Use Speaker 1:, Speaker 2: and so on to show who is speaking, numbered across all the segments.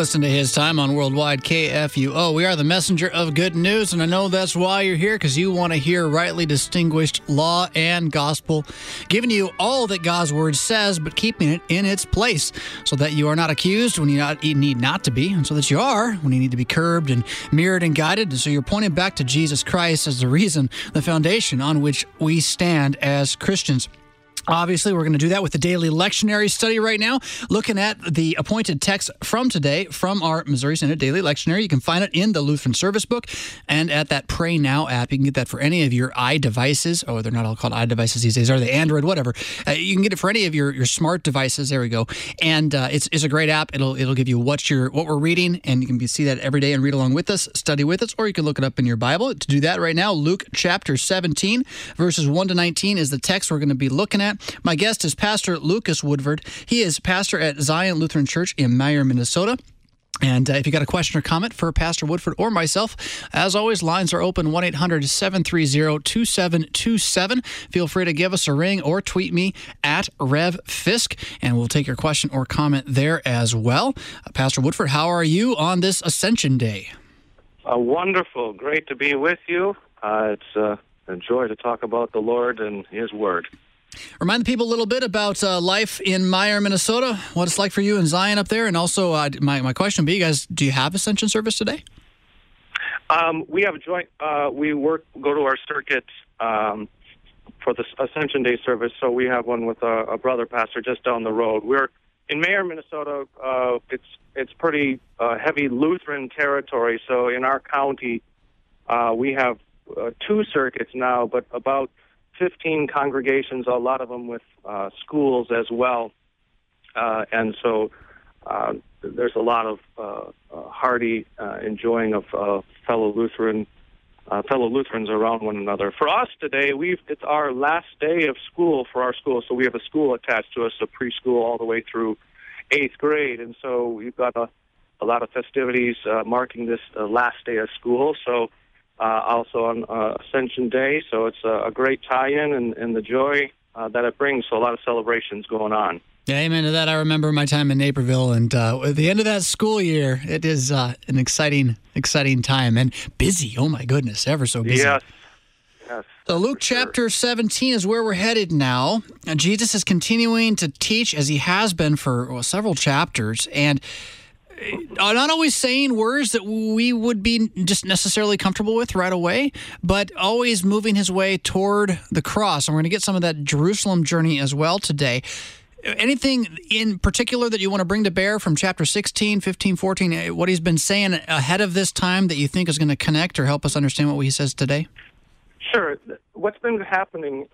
Speaker 1: listen to His Time on Worldwide KFUO. We are the messenger of good news, and I know that's why you're here, because you want to hear rightly distinguished law and gospel, giving you all that God's Word says, but keeping it in its place, so that you are not accused when you need not to be, and so that you are when you need to be curbed and mirrored and guided, and so you're pointed back to Jesus Christ as the reason, the foundation on which we stand as Christians. Obviously, we're going to do that with the daily lectionary study right now, looking at the appointed text from today from our Missouri Synod Daily Lectionary. You can find it in the Lutheran Service Book and at that Pray Now app. You can get that for any of your iDevices. Oh, they're not all called iDevices these days, are they? Android, whatever. You can get it for any of your smart devices. There we go. And it's a great app. It'll give you what we're reading, and you can see that every day and read along with us, study with us, or you can look it up in your Bible. To do that right now, Luke chapter 17, verses 1 to 19 is the text we're going to be looking at. My guest is Pastor Lucas Woodford. He is pastor at Zion Lutheran Church in Meyer, Minnesota. And if you got a question or comment for Pastor Woodford or myself, as always, lines are open, 1-800-730-2727. Feel free to give us a ring or tweet me at Rev Fisk, and we'll take your question or comment there as well. Pastor Woodford, how are you on this Ascension Day?
Speaker 2: Wonderful. Great to be with you. It's a joy to talk about the Lord and His Word.
Speaker 1: Remind the people a little bit about life in Meyer, Minnesota, what it's like for you in Zion up there, and also my question would be, you guys, do you have Ascension service today?
Speaker 2: We have a joint, we go to our circuit for the Ascension Day service, so we have one with a brother pastor just down the road. We're in Meyer, Minnesota. It's pretty heavy Lutheran territory, so in our county we have 2 circuits now, but about 15 congregations, a lot of them with schools as well. And so there's a lot of hearty enjoying of fellow Lutherans around one another. For us today, it's our last day of school for our school, so we have a school attached to us, a preschool all the way through 8th grade. And so we've got a lot of festivities marking this last day of school. So also on Ascension Day, so it's a great tie-in and the joy that it brings, so a lot of celebrations going on.
Speaker 1: Yeah, amen to that. I remember my time in Naperville, and at the end of that school year, it is an exciting time, and busy, oh my goodness, ever so busy.
Speaker 2: Yes.
Speaker 1: So Luke chapter 17 is where we're headed now. Jesus is continuing to teach as he has been for several chapters, and not always saying words that we would be just necessarily comfortable with right away, but always moving his way toward the cross. And we're going to get some of that Jerusalem journey as well today. Anything in particular that you want to bring to bear from chapter 16, 15, 14, what he's been saying ahead of this time that you think is going to connect or help us understand what he says today?
Speaker 2: Sure. What's been happening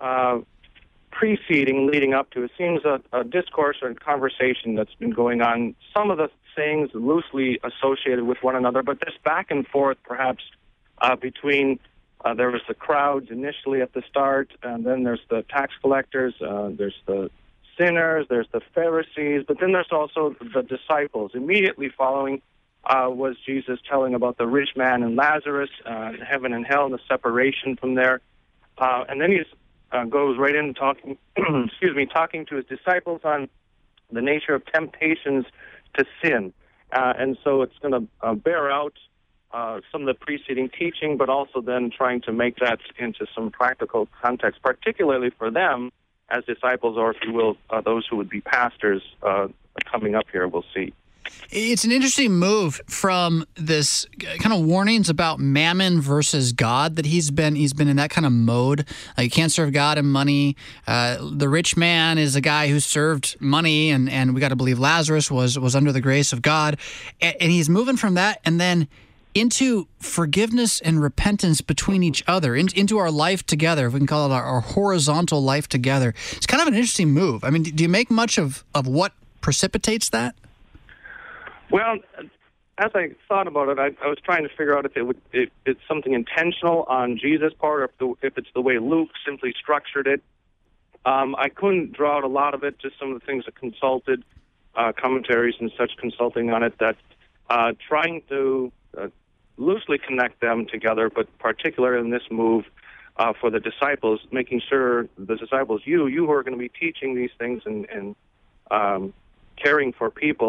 Speaker 2: leading up to, it seems a discourse or conversation that's been going on. Some of the sayings loosely associated with one another, but there's back and forth perhaps between, there was the crowds initially at the start, and then there's the tax collectors, there's the sinners, there's the Pharisees, but then there's also the disciples. Immediately following was Jesus telling about the rich man and Lazarus, heaven and hell, and the separation from there. And then he goes right in talking, talking to his disciples on the nature of temptations to sin. And so it's going to bear out some of the preceding teaching, but also then trying to make that into some practical context, particularly for them as disciples, or if you will, those who would be pastors coming up here, we'll see.
Speaker 1: It's an interesting move from this kind of warnings about mammon versus God that he's been in that kind of mode. You can't serve God and money. The rich man is a guy who served money, and we got to believe Lazarus was under the grace of God. And he's moving from that and then into forgiveness and repentance between each other, into our life together, if we can call it our horizontal life together. It's kind of an interesting move. I mean, do you make much of what precipitates that?
Speaker 2: Well, as I thought about it, I was trying to figure out if it's something intentional on Jesus' part, or if it's the way Luke simply structured it. I couldn't draw out a lot of it, just some of the things I consulted, commentaries and such consulting on it, that trying to loosely connect them together, but particularly in this move for the disciples, making sure the disciples, you who are going to be teaching these things and caring for people,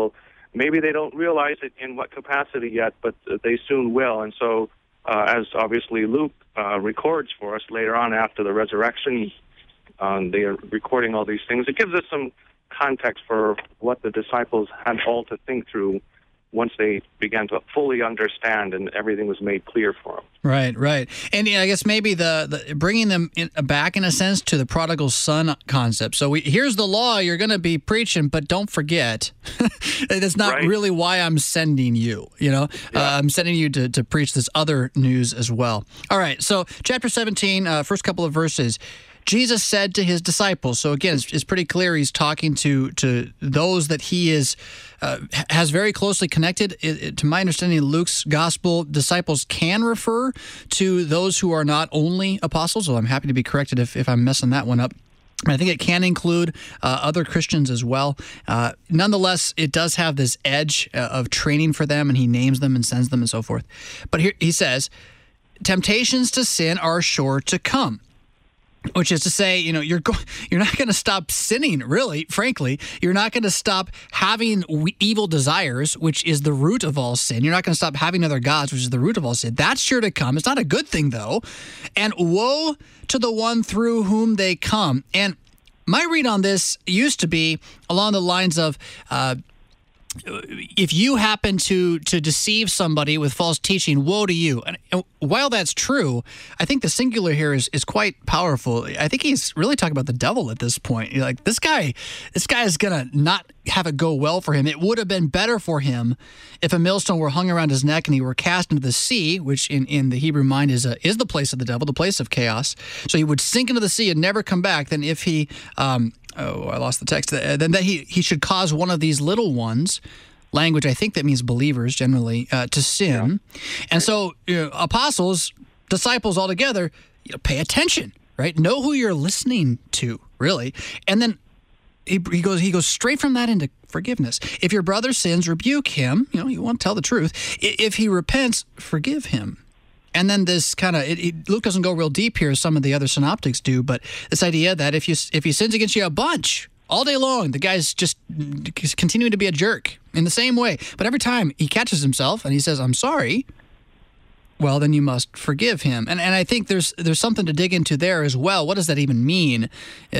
Speaker 2: maybe they don't realize it in what capacity yet, but they soon will. And so, as obviously Luke records for us later on after the resurrection, they are recording all these things. It gives us some context for what the disciples had all to think through once they began to fully understand and everything was made clear for them.
Speaker 1: Right. And I guess maybe the bringing them back, in a sense, to the prodigal son concept. So here's the law you're going to be preaching, but don't forget, that's not really why I'm sending you, I'm sending you to preach this other news as well. All right, so chapter 17, first couple of verses. Jesus said to his disciples, so again, it's pretty clear he's talking to those that he has very closely connected. To my understanding, Luke's gospel, disciples can refer to those who are not only apostles, so I'm happy to be corrected if I'm messing that one up. I think it can include other Christians as well. Nonetheless, it does have this edge of training for them, and he names them and sends them and so forth. But here he says, temptations to sin are sure to come. Which is to say, you're not going to stop sinning, really, frankly. You're not going to stop having evil desires, which is the root of all sin. You're not going to stop having other gods, which is the root of all sin. That's sure to come. It's not a good thing, though. And woe to the one through whom they come. And my read on this used to be along the lines of, if you happen to deceive somebody with false teaching, woe to you. And while that's true, I think the singular here is quite powerful. I think he's really talking about the devil at this point. You're like, this guy is going to not have it go well for him. It would have been better for him if a millstone were hung around his neck and he were cast into the sea, which in the Hebrew mind is the place of the devil, the place of chaos. So he would sink into the sea and never come back, than if he... I lost the text. Then that he should cause one of these little ones, language I think that means believers generally, to sin. Yeah. And so apostles, disciples all together, pay attention, right? Know who you're listening to, really. And then he goes straight from that into forgiveness. If your brother sins, rebuke him. You want to tell the truth. If he repents, forgive him. And then this kind of Luke doesn't go real deep here as some of the other synoptics do, but this idea that if he sins against you a bunch all day long, the guy's just continuing to be a jerk in the same way. But every time he catches himself and he says, "I'm sorry," well, then you must forgive him. And I think there's something to dig into there as well. What does that even mean?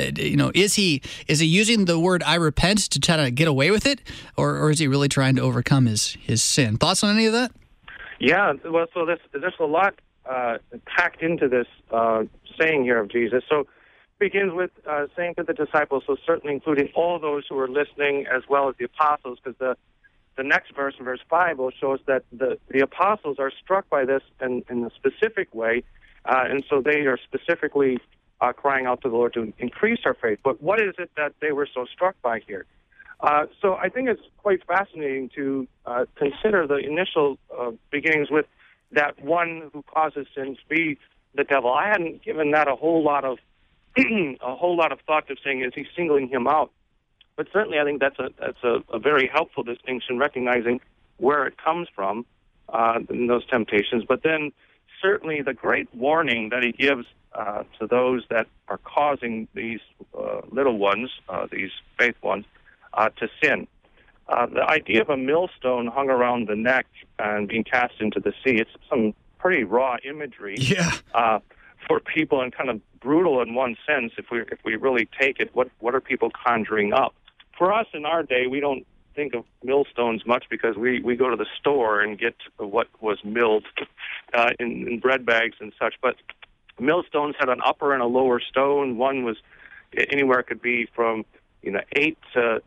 Speaker 1: Is he using the word "I repent" to try to get away with it, or is he really trying to overcome his sin? Thoughts on any of that?
Speaker 2: Yeah, well, so there's a lot packed into this saying here of Jesus. So it begins with saying to the disciples, so certainly including all those who are listening as well as the apostles, because the next verse, in verse 5, will show us that the apostles are struck by this in a specific way, and so they are specifically crying out to the Lord to increase our faith. But what is it that they were so struck by here? So I think it's quite fascinating to consider the initial beginnings with that one who causes sin to be the devil. I hadn't given that a whole lot of thought to saying, is he singling him out? But certainly I think that's a very helpful distinction, recognizing where it comes from in those temptations. But then certainly the great warning that he gives to those that are causing these little ones, these faith ones, to sin. The idea of a millstone hung around the neck and being cast into the sea, it's some pretty raw imagery for people, and kind of brutal in one sense if we really take it. What are people conjuring up? For us in our day, we don't think of millstones much because we go to the store and get what was milled in bread bags and such. But millstones had an upper and a lower stone. One was anywhere, it could be from 8 to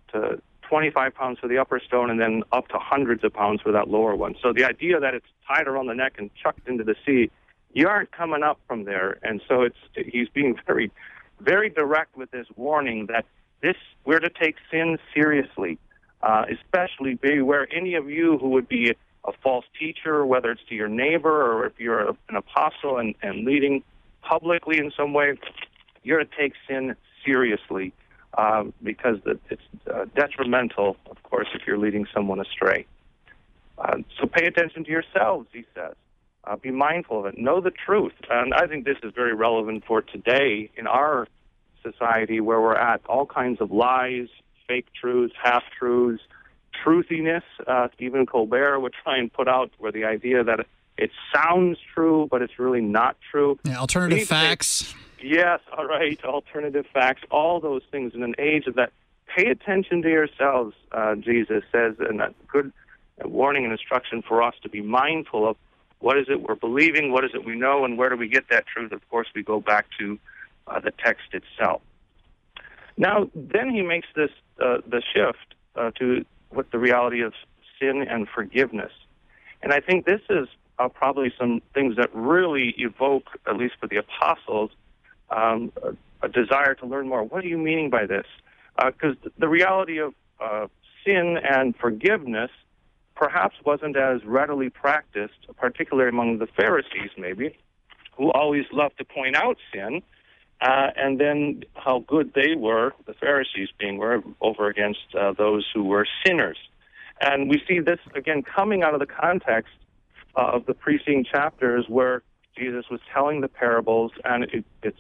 Speaker 2: 25 pounds for the upper stone, and then up to hundreds of pounds for that lower one. So the idea that it's tied around the neck and chucked into the sea, you aren't coming up from there. And so he's being very, very direct with this warning that we're to take sin seriously, especially beware any of you who would be a false teacher, whether it's to your neighbor or if you're an apostle and leading publicly in some way, you're to take sin seriously. Because it's detrimental, of course, if you're leading someone astray. So pay attention to yourselves, he says. Be mindful of it. Know the truth. And I think this is very relevant for today in our society where we're at. All kinds of lies, fake truths, half-truths, truthiness. Stephen Colbert would try and put out where the idea that it sounds true, but it's really not true.
Speaker 1: Yeah, alternative facts.
Speaker 2: Yes, all right, alternative facts, all those things in an age of that. Pay attention to yourselves, Jesus says, and a good warning and instruction for us to be mindful of what is it we're believing, what is it we know, and where do we get that truth? Of course, we go back to the text itself. Now, then he makes this the shift to what the reality of sin and forgiveness. And I think this is probably some things that really evoke, at least for the apostles, a desire to learn more. What are you meaning by this? Because the reality of sin and forgiveness perhaps wasn't as readily practiced, particularly among the Pharisees maybe, who always loved to point out sin, and then how good they were, the Pharisees were over against those who were sinners. And we see this, again, coming out of the context of the preceding chapters where Jesus was telling the parables, and it's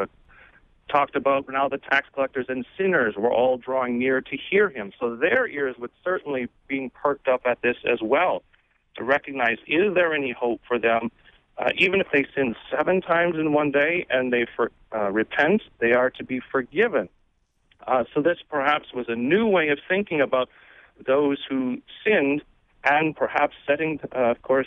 Speaker 2: talked about now the tax collectors and sinners were all drawing near to hear him. So their ears would certainly be perked up at this as well, to recognize, is there any hope for them? Even if they sin 7 times in one day and they repent, they are to be forgiven. So this perhaps was a new way of thinking about those who sinned, and perhaps setting, of course,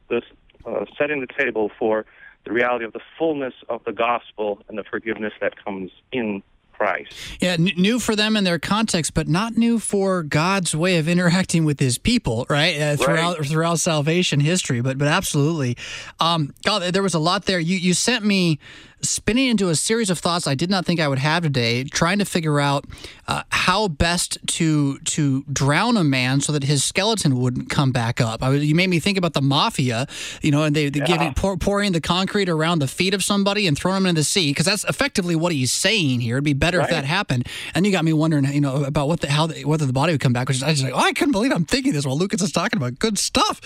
Speaker 2: setting the table for the reality of the fullness of the gospel and the forgiveness that comes in Christ.
Speaker 1: Yeah, new for them in their context, but not new for God's way of interacting with his people, right? Throughout salvation history, but absolutely. God, there was a lot there. You sent me spinning into a series of thoughts I did not think I would have today, trying to figure out how best to drown a man so that his skeleton wouldn't come back up. You made me think about the mafia, and they pouring the concrete around the feet of somebody and throwing them into the sea, because that's effectively what he's saying here. It'd be better if that happened. And you got me wondering, about whether the body would come back, which I was like, I couldn't believe I'm thinking this while Lucas is talking about good stuff.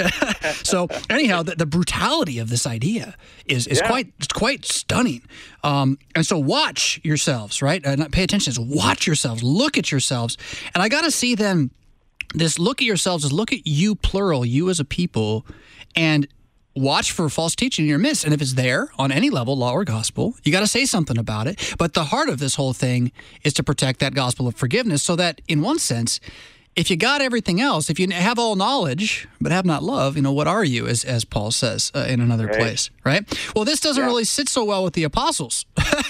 Speaker 1: So anyhow, the brutality of this idea is quite stunning. And so watch yourselves, right? Not pay attention. It's watch yourselves. Look at yourselves. And I got to see then this look at yourselves is look at you, plural, you as a people, and watch for false teaching in your midst. And if it's there on any level, law or gospel, you got to say something about it. But the heart of this whole thing is to protect that gospel of forgiveness so that, in one sense, if you got everything else, if you have all knowledge but have not love, what are you, as Paul says in another place, right? Well, this doesn't really sit so well with the apostles.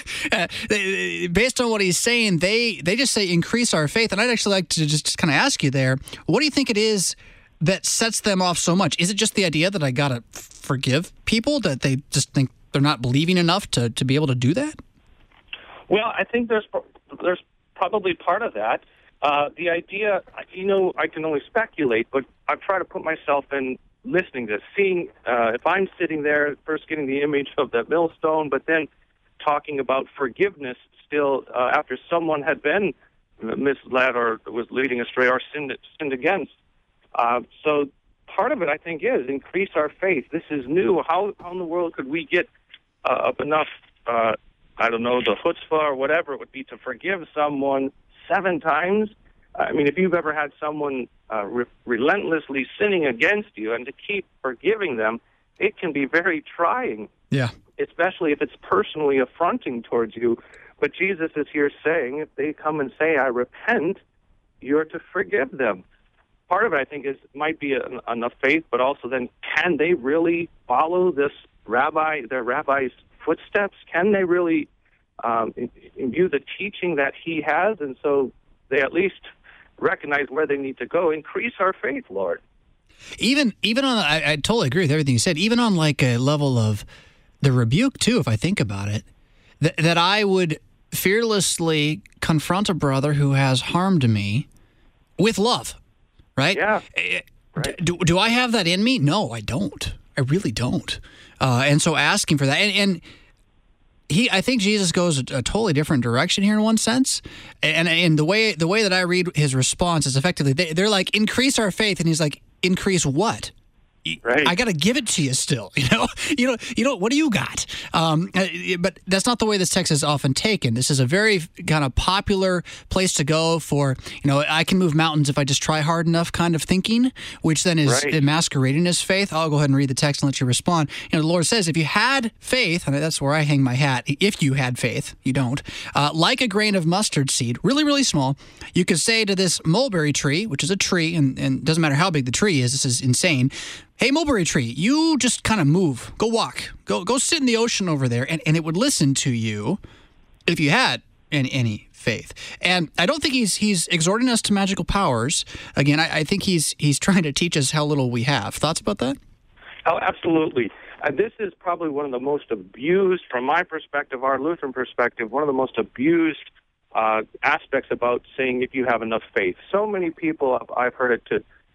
Speaker 1: Based on what he's saying, they just say increase our faith. And I'd actually like to just kind of ask you there, what do you think it is that sets them off so much? Is it just the idea that I got to forgive people, that they just think they're not believing enough to be able to do that?
Speaker 2: Well, I think there's probably part of that. The idea, I can only speculate, but I've tried to put myself in listening to this, seeing if I'm sitting there, first getting the image of that millstone, but then talking about forgiveness still after someone had been misled or was leading astray or sinned against. So part of it, I think, is increase our faith. This is new. How in the world could we get up enough, the chutzpah or whatever it would be to forgive someone 7 times? I mean, if you've ever had someone relentlessly sinning against you and to keep forgiving them, it can be very trying.
Speaker 1: Yeah.
Speaker 2: Especially if it's personally affronting towards you. But Jesus is here saying, if they come and say, I repent, you're to forgive them. Part of it, I think, might be enough faith, but also then, can they really follow their rabbi's footsteps? Can they really imbue the teaching that he has? And so they at least recognize where they need to go. Increase our faith, Lord.
Speaker 1: Even on, I totally agree with everything you said, even on like a level of the rebuke too, if I think about it, that I would fearlessly confront a brother who has harmed me with love, right?
Speaker 2: Yeah. Right.
Speaker 1: Do I have that in me? No, I don't. I really don't. And so asking for that, and I think Jesus goes a totally different direction here in one sense, and the way that I read his response is effectively they're like, increase our faith, and he's like, increase what?
Speaker 2: Right.
Speaker 1: I got to give it to you still. What do you got? But that's not the way this text is often taken. This is a very kind of popular place to go for, I can move mountains if I just try hard enough kind of thinking, which then is masquerading as faith. I'll go ahead and read the text and let you respond. The Lord says, if you had faith, and that's where I hang my hat, if you had faith, you don't, like a grain of mustard seed, really, really small, you could say to this mulberry tree, which is a tree, and it doesn't matter how big the tree is, this is insane. Hey, mulberry tree, you just kind of move. Go walk. Go sit in the ocean over there, and it would listen to you if you had any faith. And I don't think he's exhorting us to magical powers. Again, I think he's trying to teach us how little we have. Thoughts about that?
Speaker 2: Oh, absolutely. This is probably one of the most abused, from my perspective, our Lutheran perspective, one of the most abused aspects about saying if you have enough faith. So many people, I've heard it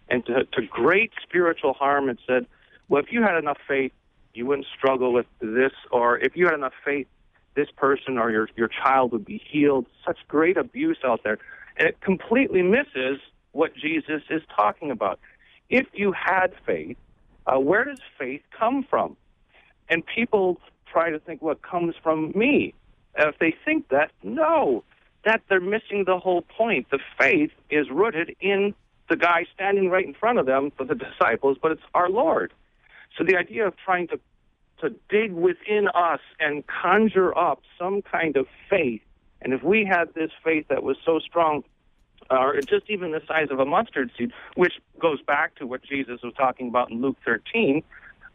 Speaker 2: to great spiritual harm, and said, well, if you had enough faith, you wouldn't struggle with this, or if you had enough faith, this person or your child would be healed. Such great abuse out there. And it completely misses what Jesus is talking about. If you had faith, where does faith come from? And people try to think, well, it comes from me. If they think that, no, that they're missing the whole point. The faith is rooted in the guy standing right in front of them, for the disciples, but it's our Lord. So the idea of trying to dig within us and conjure up some kind of faith, and if we had this faith that was so strong, or just even the size of a mustard seed, which goes back to what Jesus was talking about in Luke 13,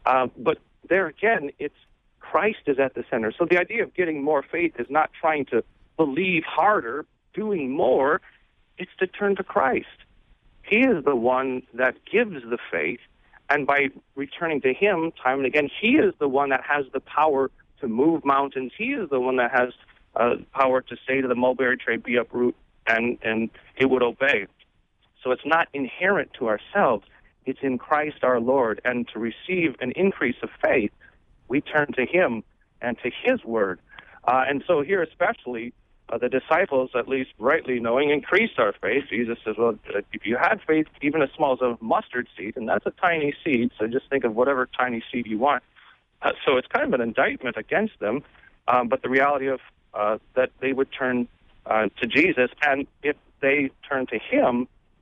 Speaker 2: but there again, it's Christ is at the center. So the idea of getting more faith is not trying to believe harder, doing more. It's to turn to Christ. He is the one that gives the faith, and by returning to Him time and again, He is the one that has the power to move mountains. He is the one that has power to say to the mulberry tree, be uproot, and it would obey. So it's not inherent to ourselves. It's in Christ our Lord. And to receive an increase of faith, we turn to Him and to His Word. And so here especially, the disciples, at least rightly knowing, increased our faith. Jesus says, well, if you had faith even as small as a mustard seed, and that's a tiny seed, so just think of whatever tiny seed you want. So it's kind of an indictment against them, but the reality of that they would turn to Jesus, and if they turn to Him,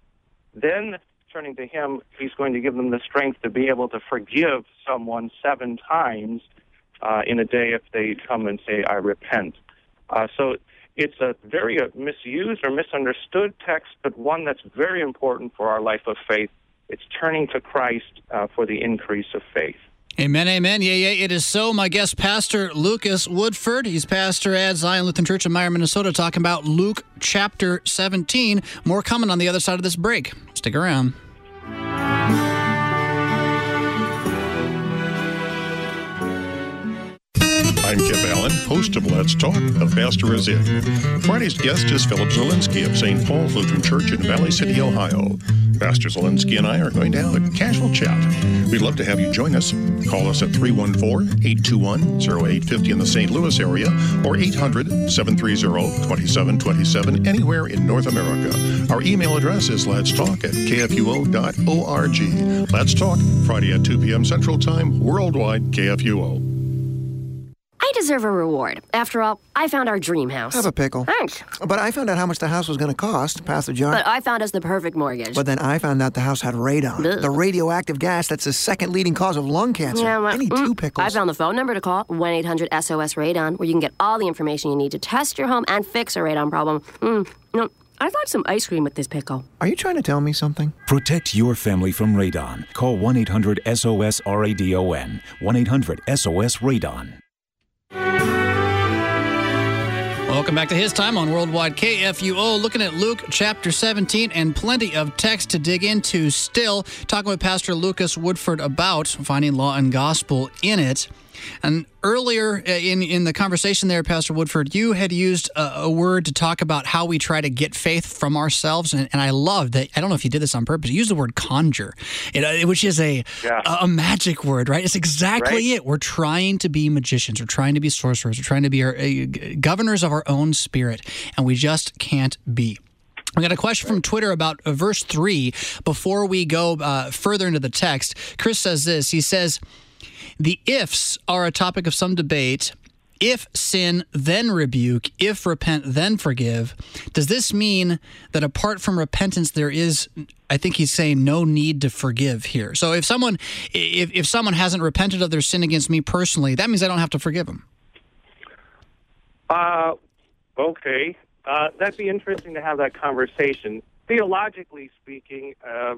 Speaker 2: then turning to Him, He's going to give them the strength to be able to forgive someone 7 times in a day if they come and say, I repent. So it's a very misused or misunderstood text, but one that's very important for our life of faith. It's turning to Christ for the increase of faith.
Speaker 1: Amen, amen. Yeah, it is so. My guest, Pastor Lucas Woodford. He's pastor at Zion Lutheran Church in Meyer, Minnesota, talking about Luke chapter 17. More coming on the other side of this break. Stick around.
Speaker 3: I'm Kip Allen, host of Let's Talk, The Pastor Is In. Friday's guest is Philip Zielinski of St. Paul's Lutheran Church in Valley City, Ohio. Pastor Zielinski and I are going to have a casual chat. We'd love to have you join us. Call us at 314-821-0850 in the St. Louis area or 800-730-2727 anywhere in North America. Our email address is letstalk@kfuo.org. Let's Talk, Friday at 2 p.m. Central Time, worldwide KFUO.
Speaker 4: I deserve a reward. After all, I found our dream house.
Speaker 5: Have a pickle.
Speaker 4: Thanks.
Speaker 5: But I found out how much the house was going to cost, Pastor John.
Speaker 4: But I found us the perfect mortgage.
Speaker 5: But then I found out the house had radon,
Speaker 4: Ugh.
Speaker 5: the radioactive gas that's the second leading cause of lung cancer.
Speaker 4: Yeah, well,
Speaker 5: I need 2 pickles.
Speaker 4: I found the phone number to call, 1-800-SOS-RADON, where you can get all the information you need to test your home and fix a radon problem. No, I'd like some ice cream with this pickle.
Speaker 5: Are you trying to tell me something?
Speaker 6: Protect your family from radon. Call 1-800-SOS-RADON. 1-800-SOS-RADON.
Speaker 1: Welcome back to His Time on Worldwide KFUO. Looking at Luke chapter 17 and plenty of text to dig into still. Talking with Pastor Lucas Woodford about finding law and gospel in it. And earlier in the conversation there, Pastor Woodford, you had used a word to talk about how we try to get faith from ourselves. And I love that. I don't know if you did this on purpose. You used the word conjure, which is a magic word, right? It's exactly it. We're trying to be magicians. We're trying to be sorcerers. We're trying to be governors of our own spirit. And we just can't be. We got a question from Twitter about verse 3. Before we go further into the text, Chris says this. He says, the ifs are a topic of some debate. If sin, then rebuke. If repent, then forgive. Does this mean that apart from repentance, there is, I think he's saying, no need to forgive here? So if someone hasn't repented of their sin against me personally, that means I don't have to forgive them.
Speaker 2: Okay. That'd be interesting to have that conversation. Theologically speaking,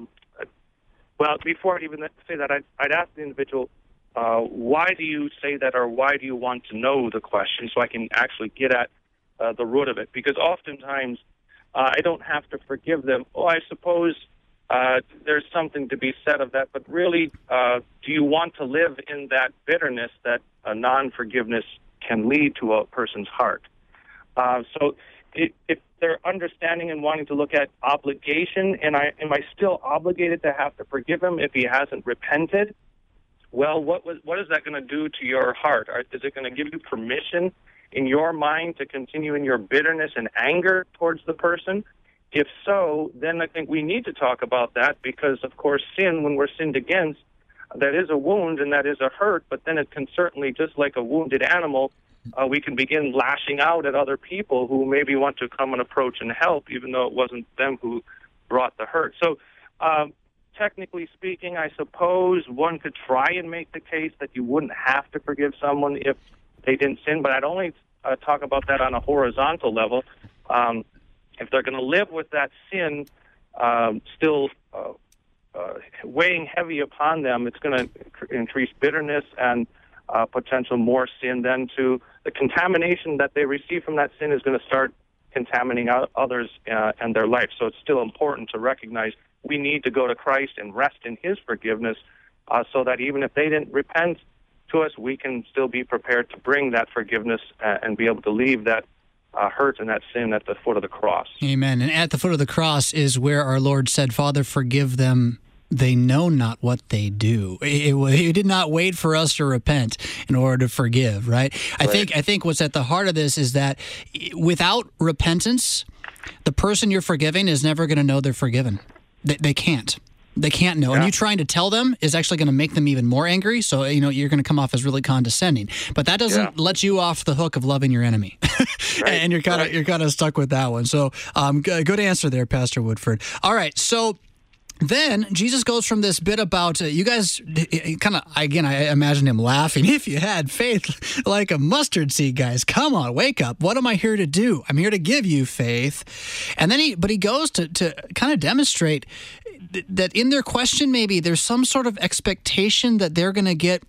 Speaker 2: well, before I'd even say that, I'd ask the individual, why do you say that, or why do you want to know the question, so I can actually get at the root of it? Because oftentimes I don't have to forgive them. Oh, I suppose there's something to be said of that, but really, do you want to live in that bitterness that non-forgiveness can lead to a person's heart? So if they're understanding and wanting to look at obligation, am I still obligated to have to forgive him if he hasn't repented? Well, what is that going to do to your heart? Is it going to give you permission in your mind to continue in your bitterness and anger towards the person? If so, then I think we need to talk about that, because, of course, sin, when we're sinned against, that is a wound and that is a hurt, but then it can certainly, just like a wounded animal, we can begin lashing out at other people who maybe want to come and approach and help, even though it wasn't them who brought the hurt. So, technically speaking, I suppose one could try and make the case that you wouldn't have to forgive someone if they didn't sin, but I'd only talk about that on a horizontal level. If they're going to live with that sin still weighing heavy upon them, it's going to increase bitterness and potential more sin. Then to the contamination that they receive from that sin is going to start contaminating others and their life. So it's still important to recognize we need to go to Christ and rest in his forgiveness so that even if they didn't repent to us, we can still be prepared to bring that forgiveness and be able to leave that hurt and that sin at the foot of the cross.
Speaker 1: Amen. And at the foot of the cross is where our Lord said, Father, forgive them. They know not what they do. He did not wait for us to repent in order to forgive, right? I think what's at the heart of this is that without repentance, the person you're forgiving is never going to know they're forgiven. They can't. They can't know. Yeah. And you trying to tell them is actually going to make them even more angry. So, you're going to come off as really condescending. But that doesn't let you off the hook of loving your enemy. Right. And you're kind of stuck with that one. So, good answer there, Pastor Woodford. All right. So, then Jesus goes from this bit about you guys kind of, again, I imagine him laughing. If you had faith like a mustard seed, guys, come on, wake up. What am I here to do? I'm here to give you faith. And then he goes to kind of demonstrate that in their question, maybe there's some sort of expectation that they're going to get,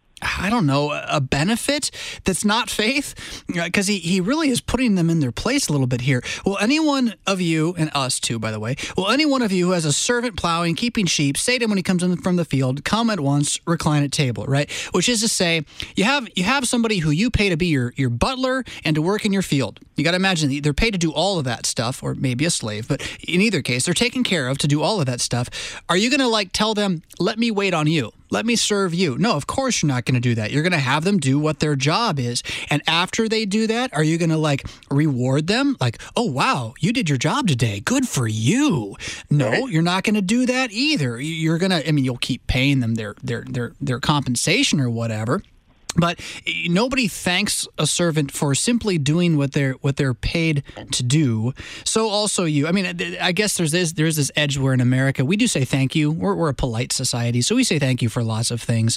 Speaker 1: I don't know, a benefit that's not faith, because he really is putting them in their place a little bit here. Will any one of you, and us too, by the way, will any one of you who has a servant plowing, keeping sheep, say to him when he comes in from the field, come at once, recline at table, right? Which is to say, you have somebody who you pay to be your butler and to work in your field. You got to imagine they're paid to do all of that stuff, or maybe a slave, but in either case, they're taken care of to do all of that stuff. Are you going to tell them, let me wait on you? Let me serve you. No, of course you're not going to do that. You're going to have them do what their job is. And after they do that, are you going to reward them? Oh, wow, you did your job today. Good for you. No, you're not going to do that either. You're going to, you'll keep paying them their compensation or whatever. But nobody thanks a servant for simply doing what they're paid to do. So also you. I guess there is this edge where in America we do say thank you. We're a polite society, so we say thank you for lots of things.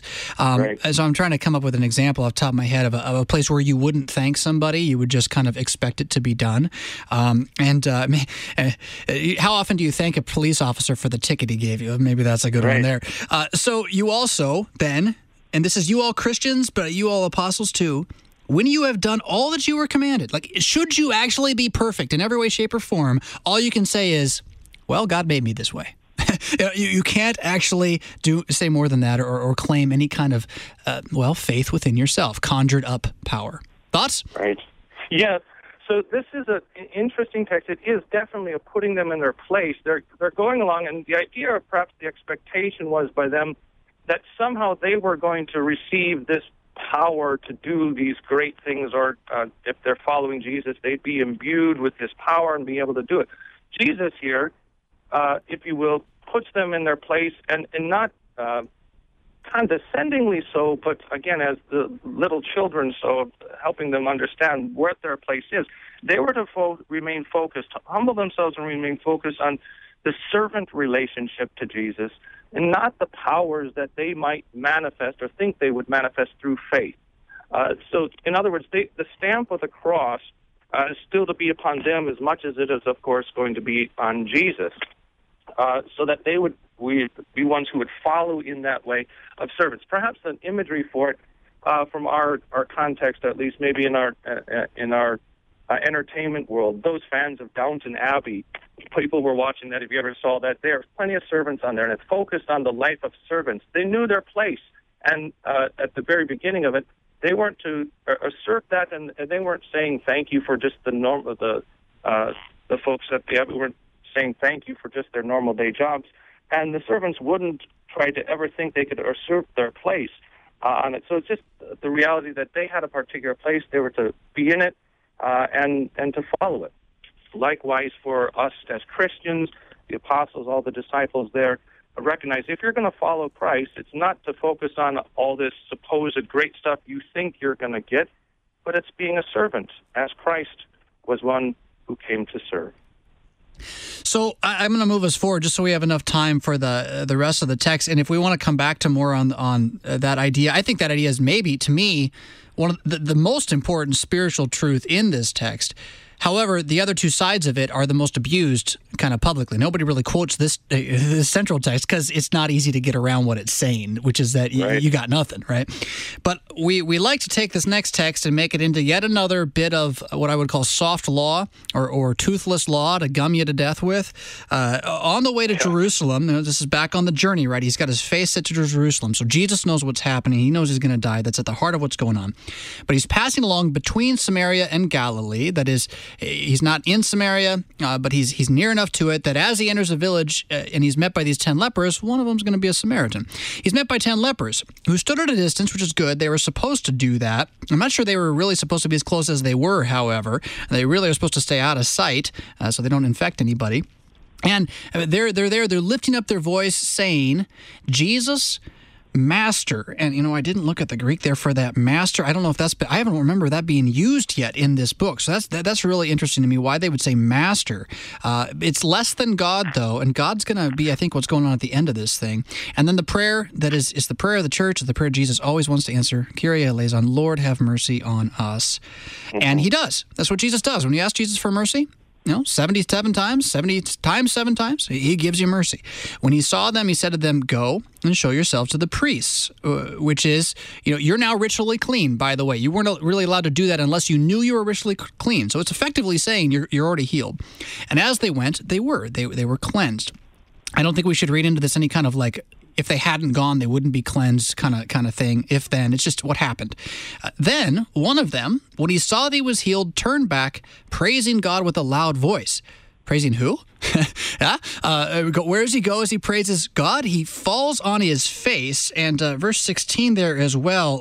Speaker 1: So I'm trying to come up with an example off the top of my head of a place where you wouldn't thank somebody. You would just kind of expect it to be done. How often do you thank a police officer for the ticket he gave you? Maybe that's a good one there. So you also then. And this is you all Christians, but you all apostles too, when you have done all that you were commanded, should you actually be perfect in every way, shape, or form, all you can say is, well, God made me this way. You can't actually say more than that or claim any kind of, faith within yourself, conjured up power. Thoughts?
Speaker 2: Right. Yeah. So this is an interesting text. It is definitely putting them in their place. They're going along, and the idea, or perhaps the expectation was by them, that somehow they were going to receive this power to do these great things, or if they're following Jesus, they'd be imbued with this power and be able to do it. Jesus here, if you will, puts them in their place, and not condescendingly so, but again, as the little children, so helping them understand what their place is. They were to remain focused, to humble themselves and remain focused on the servant relationship to Jesus, and not the powers that they might manifest or think they would manifest through faith. So, in other words, the stamp of the cross is still to be upon them as much as it is, of course, going to be on Jesus, so that they would be ones who would follow in that way of servants. Perhaps an imagery for it from our context, at least, maybe in our entertainment world. Those fans of Downton Abbey, people were watching that. If you ever saw that, there are plenty of servants on there, and it's focused on the life of servants. They knew their place, and at the very beginning of it, they weren't to assert that, and they weren't saying thank you for just the folks that they weren't saying thank you for just their normal day jobs, and the servants wouldn't try to ever think they could usurp their place on it. So it's just the reality that they had a particular place. They were to be in it and to follow it. Likewise, for us as Christians, the apostles, all the disciples there, recognize if you're going to follow Christ, it's not to focus on all this supposed great stuff you think you're going to get, but it's being a servant, as Christ was one who came to serve.
Speaker 1: So I'm going to move us forward just so we have enough time for the rest of the text. And if we want to come back to more on that idea, I think that idea is maybe, to me, one of the most important spiritual truth in this text. However, the other two sides of it are the most abused kind of publicly. Nobody really quotes this central text because it's not easy to get around what it's saying, which is that you got nothing, right? But we like to take this next text and make it into yet another bit of what I would call soft law or toothless law to gum you to death with. On the way to Jerusalem, this is back on the journey, right? He's got his face set to Jerusalem. So Jesus knows what's happening. He knows he's going to die. That's at the heart of what's going on. But he's passing along between Samaria and Galilee. That is, he's not in Samaria, but he's near enough to it that as he enters a village and he's met by these 10 lepers, one of them is going to be a Samaritan. He's met by 10 lepers who stood at a distance, which is good. They were supposed to do that. I'm not sure they were really supposed to be as close as they were, however. They really are supposed to stay out of sight so they don't infect anybody. And they're there. They're lifting up their voice saying, Jesus, Master. And, I didn't look at the Greek there for that master. I don't know if I haven't remember that being used yet in this book. So that's really interesting to me, why they would say master. It's less than God, though, and God's going to be, I think, what's going on at the end of this thing. And then the prayer that is the prayer of the church, the prayer Jesus always wants to answer, Kyrie eleison, Lord, have mercy on us. Mm-hmm. And he does. That's what Jesus does. When you ask Jesus for mercy, 77 times, 70 times 7 times, he gives you mercy. When he saw them, he said to them, go and show yourselves to the priests, which is, you're now ritually clean, by the way. You weren't really allowed to do that unless you knew you were ritually clean. So it's effectively saying you're already healed. And as they went, they were cleansed. I don't think we should read into this any kind of if they hadn't gone, they wouldn't be cleansed kind of thing. If then, it's just what happened. Then one of them, when he saw that he was healed, turned back, praising God with a loud voice. Praising who? Where does he go as he praises God? He falls on his face. And verse 16 there as well,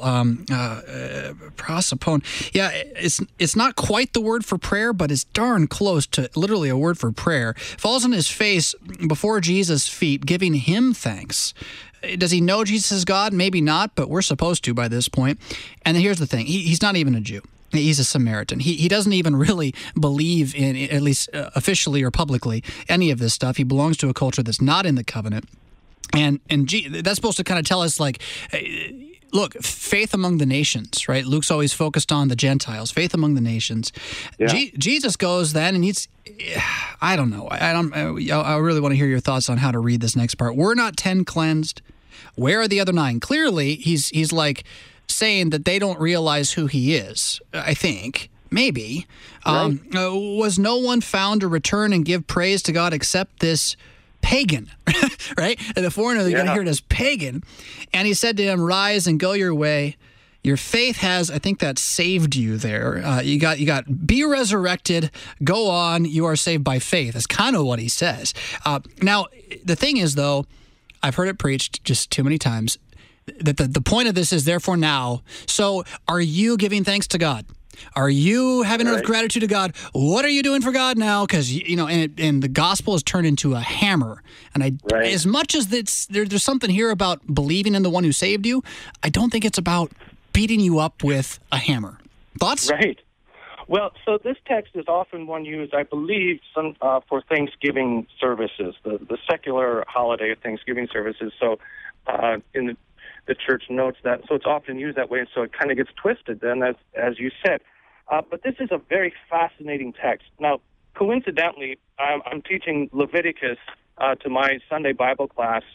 Speaker 1: prosopone. Yeah, it's not quite the word for prayer, but it's darn close to literally a word for prayer. Falls on his face before Jesus' feet, giving him thanks. Does he know Jesus is God? Maybe not, but we're supposed to by this point. And here's the thing. He's not even a Jew. He's a Samaritan. He doesn't even really believe in, at least officially or publicly, any of this stuff. He belongs to a culture that's not in the covenant. And that's supposed to kind of tell us, look, faith among the nations, right? Luke's always focused on the Gentiles, faith among the nations. Yeah. Jesus goes then, and I don't know. I really want to hear your thoughts on how to read this next part. We're not 10 cleansed. Where are the other 9? Clearly, he's saying that they don't realize who he is, I think. Maybe. Right. Was no one found to return and give praise to God except this pagan, right? And the foreigner, you're going to hear it as pagan. And he said to him, rise and go your way. Your faith has, I think that saved you there. You got, be resurrected, go on, you are saved by faith. That's kind of what he says. Now, the thing is, though, I've heard it preached just too many times, that the point of this is therefore now. So are you giving thanks to God? Are you having enough gratitude to God? What are you doing for God now? Because, and the gospel has turned into a hammer. And as much as there's something here about believing in the one who saved you, I don't think it's about beating you up with a hammer. Thoughts?
Speaker 2: Right. Well, so this text is often one used, I believe, for Thanksgiving services, the secular holiday of Thanksgiving services. So in the church notes that. So it's often used that way, and so it kind of gets twisted then, as you said. But this is a very fascinating text. Now, coincidentally, I'm teaching Leviticus to my Sunday Bible class,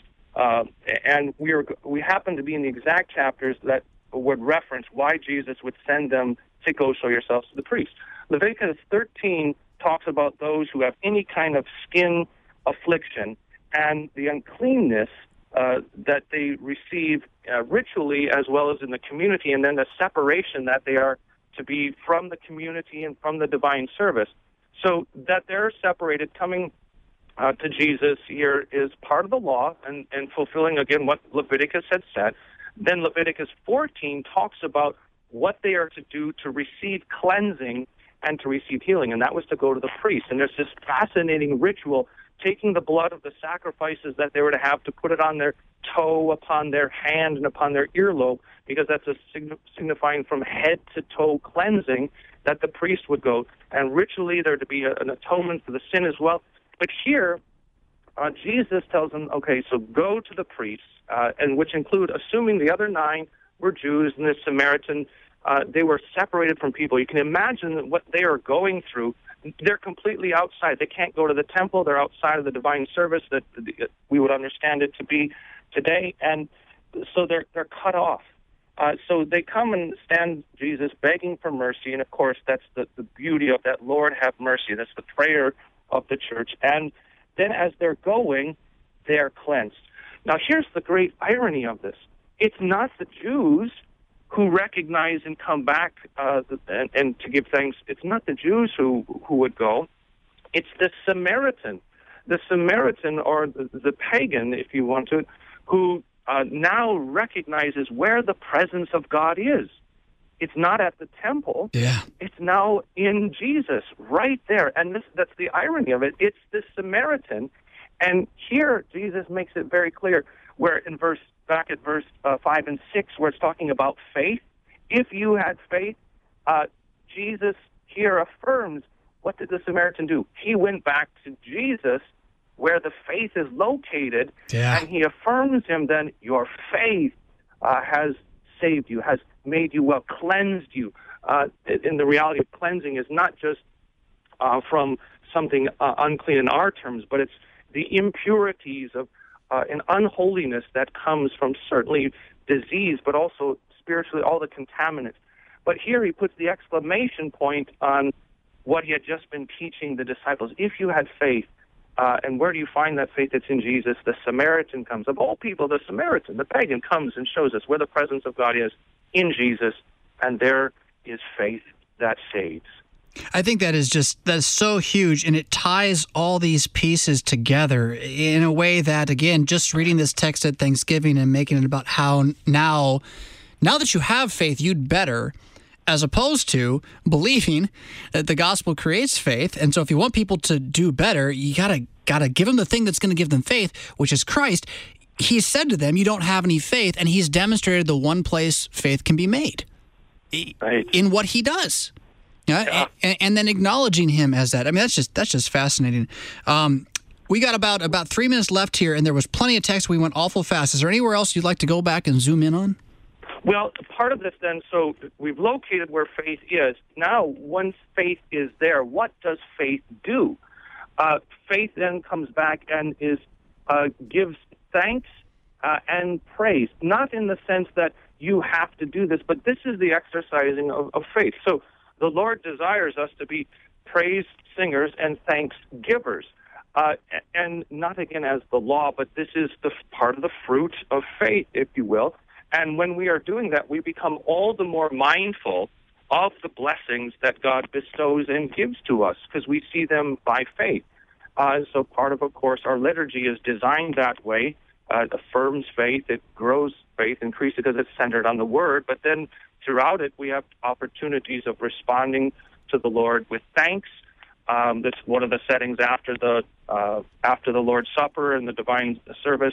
Speaker 2: and we happen to be in the exact chapters that would reference why Jesus would send them to go show yourselves to the priest. Leviticus 13 talks about those who have any kind of skin affliction and the uncleanness that they receive ritually as well as in the community, and then the separation that they are to be from the community and from the divine service. So that they're separated, coming to Jesus here is part of the law and fulfilling, again, what Leviticus had said. Then Leviticus 14 talks about what they are to do to receive cleansing and to receive healing, and that was to go to the priest. And there's this fascinating ritual, taking the blood of the sacrifices that they were to have to put it on their toe, upon their hand, and upon their earlobe, because that's a signifying from head to toe cleansing that the priest would go. And ritually, there to be an atonement for the sin as well. But here, Jesus tells them, okay, so go to the priests, and which include, assuming the other 9 were Jews and the Samaritan, they were separated from people. You can imagine what they are going through. They're completely outside. They can't go to the temple. They're outside of the divine service that we would understand it to be today, and so they're cut off. So they come and stand Jesus begging for mercy, and of course that's the beauty of that, Lord have mercy. That's the prayer of the church. And then as they're going, they are cleansed. Now here's the great irony of this. It's not the Jews who recognize and come back and to give thanks. It's not the Jews who would go. It's the Samaritan. The Samaritan, or the pagan, if you want to, who now recognizes where the presence of God is. It's not at the temple.
Speaker 1: Yeah. It's
Speaker 2: now in Jesus, right there. And that's the irony of it. It's the Samaritan. And here, Jesus makes it very clear, where back at verse 5 and 6, where it's talking about faith. If you had faith, Jesus here affirms, what did the Samaritan do? He went back to Jesus, where the faith is located, and he affirms him then, your faith has saved you, has made you well, cleansed you. And the reality of cleansing is not just from something unclean in our terms, but it's the impurities of and unholiness that comes from certainly disease, but also spiritually all the contaminants. But here he puts the exclamation point on what he had just been teaching the disciples. If you had faith, and where do you find that faith? That's in Jesus. The Samaritan comes. Of all people, the Samaritan, the pagan, comes and shows us where the presence of God is, in Jesus, and there is faith that saves.
Speaker 1: I think that's so huge, and it ties all these pieces together in a way that, again, just reading this text at Thanksgiving and making it about how now that you have faith, you'd better, as opposed to believing that the gospel creates faith. And so if you want people to do better, you gotta give them the thing that's going to give them faith, which is Christ. He said to them, you don't have any faith, and he's demonstrated the one place faith can be made, in what he does. And then acknowledging him as that. I mean, that's just fascinating. We got about 3 minutes left here, and there was plenty of text. We went awful fast. Is there anywhere else you'd like to go back and zoom in on?
Speaker 2: Well, part of this then, so we've located where faith is. Now, once faith is there, what does faith do? Faith then comes back and gives thanks and praise, not in the sense that you have to do this, but this is the exercising of faith. So the Lord desires us to be praise singers and thanks givers, and not again as the law, but this is the part of the fruit of faith, if you will. And when we are doing that, we become all the more mindful of the blessings that God bestows and gives to us, because we see them by faith. So part of course, our liturgy is designed that way. It affirms faith. It grows faith increase because it's centered on the Word, but then throughout it, we have opportunities of responding to the Lord with thanks. That's one of the settings after the Lord's Supper and the divine service,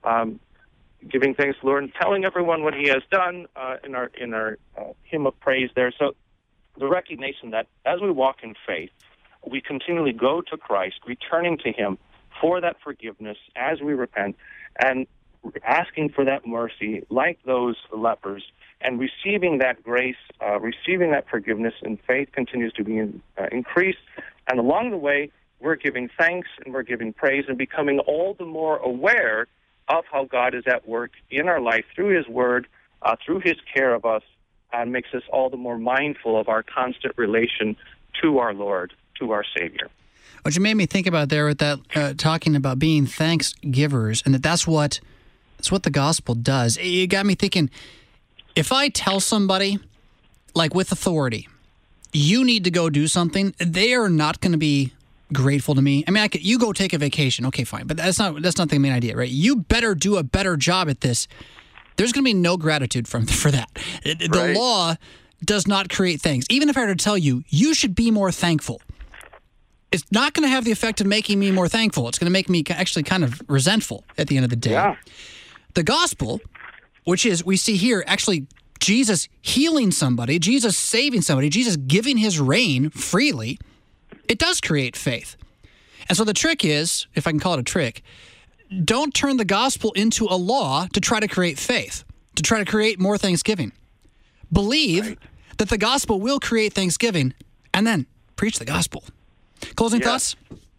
Speaker 2: giving thanks to the Lord and telling everyone what He has done in our hymn of praise there. So the recognition that as we walk in faith, we continually go to Christ, returning to Him for that forgiveness as we repent, and asking for that mercy like those lepers, and receiving that grace, receiving that forgiveness, and faith continues to be increased. And along the way, we're giving thanks and we're giving praise and becoming all the more aware of how God is at work in our life through His Word, through His care of us, and makes us all the more mindful of our constant relation to our Lord, to our Savior.
Speaker 1: What you made me think about there with that, talking about being thanksgivers, and that's what the gospel does. It got me thinking, if I tell somebody, like with authority, you need to go do something, they are not going to be grateful to me. I mean, you go take a vacation, okay, fine, but that's not the main idea, right? You better do a better job at this. There's going to be no gratitude for that. Right. The law does not create thanks. Even if I were to tell you, you should be more thankful, it's not going to have the effect of making me more thankful. It's going to make me actually kind of resentful at the end of the day. Yeah. The gospel, which is, we see here, actually Jesus healing somebody, Jesus saving somebody, Jesus giving His reign freely, it does create faith. And so the trick is, if I can call it a trick, don't turn the gospel into a law to try to create faith, to try to create more thanksgiving. Believe that the gospel will create thanksgiving, and then preach the gospel. Closing thoughts?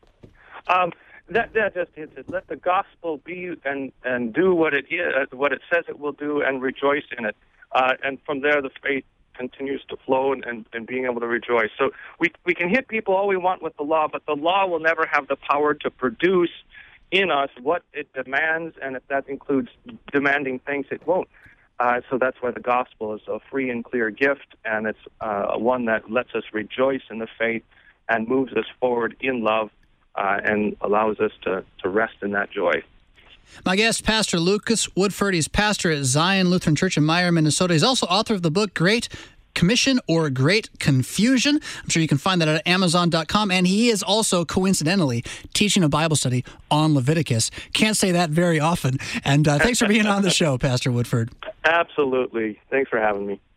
Speaker 2: That just hits it. Let the gospel be and do what it is, what it says it will do, and rejoice in it. And from there, the faith continues to flow and being able to rejoice. So we can hit people all we want with the law, but the law will never have the power to produce in us what it demands, and if that includes demanding things, it won't. So that's why the gospel is a free and clear gift, and it's one that lets us rejoice in the faith and moves us forward in love and allows us to rest in that joy.
Speaker 1: My guest, Pastor Lucas Woodford. He's pastor at Zion Lutheran Church in Meyer, Minnesota. He's also author of the book Great Commission or Great Confusion. I'm sure you can find that at Amazon.com. And he is also, coincidentally, teaching a Bible study on Leviticus. Can't say that very often. And thanks for being on the show, Pastor Woodford.
Speaker 2: Absolutely. Thanks for having me.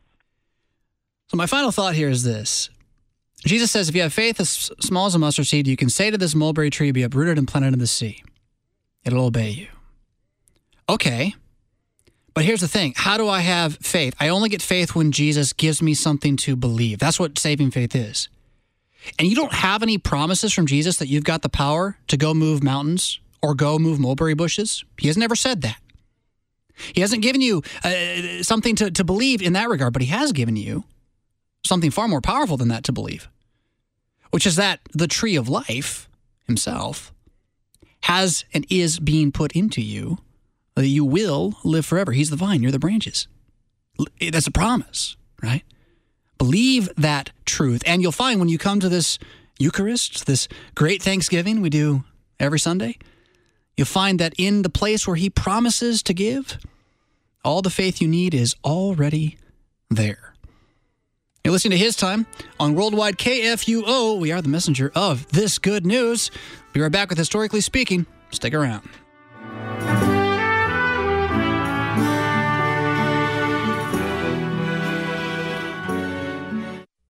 Speaker 1: So my final thought here is this. Jesus says, if you have faith as small as a mustard seed, you can say to this mulberry tree, be uprooted and planted in the sea. It'll obey you. Okay, but here's the thing. How do I have faith? I only get faith when Jesus gives me something to believe. That's what saving faith is. And you don't have any promises from Jesus that you've got the power to go move mountains or go move mulberry bushes. He has never said that. He hasn't given you something to believe in that regard, but He has given you something far more powerful than that to believe, which is that the tree of life Himself has and is being put into you, that you will live forever. He's the vine, you're the branches. That's a promise, right? Believe that truth, and you'll find when you come to this Eucharist, this great Thanksgiving we do every Sunday, you'll find that in the place where He promises to give, all the faith you need is already there. You're listening to His Time on Worldwide KFUO. We are the messenger of this good news. Be right back with Historically Speaking. Stick around.